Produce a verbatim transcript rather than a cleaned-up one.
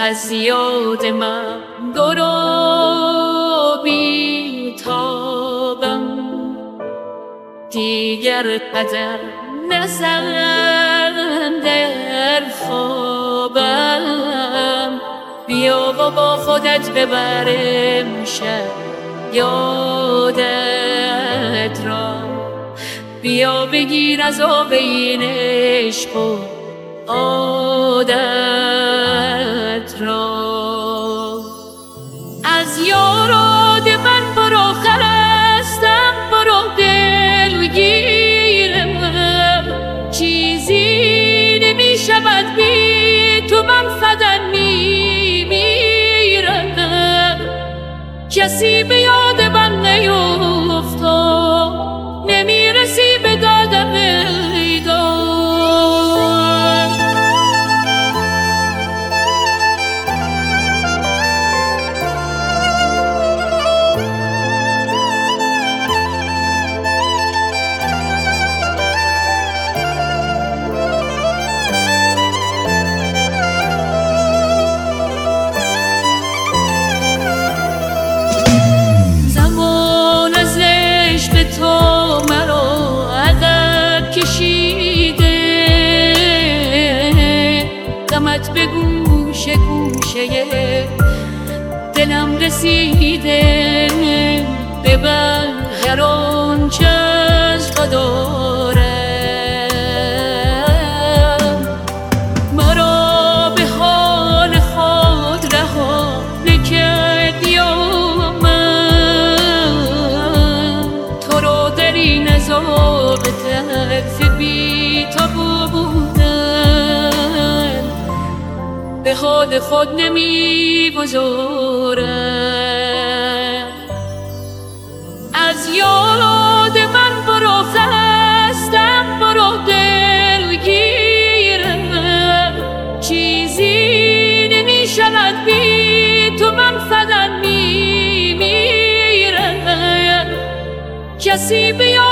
از یاد من درو بیتابم، دیگر قدم نزن در خوابم. بیا و با خودت ببرم شب یادت را، بیا بگیر از آب این عشق و عادت را. از یاراد من برو خرستم، برو دلگیرم، چیزی نمی شود بی تو، من فدن می میرم. کسی به یاد من نیفتاد، نمی رسی به دادم ایدان. تو مرا عقب کشیده، غمت به گوش گوشه دلم رسیده. ببر هر آنچه از قدارم، مرا به حال خود رها نکرد یا عذاب تلخ بی تو بودن، به حال خود نمی گذارم. از یاد من برو خستم، برو دلگیرم، چیزی نمی شود بی تو، من فدن می میرم. کسی بیا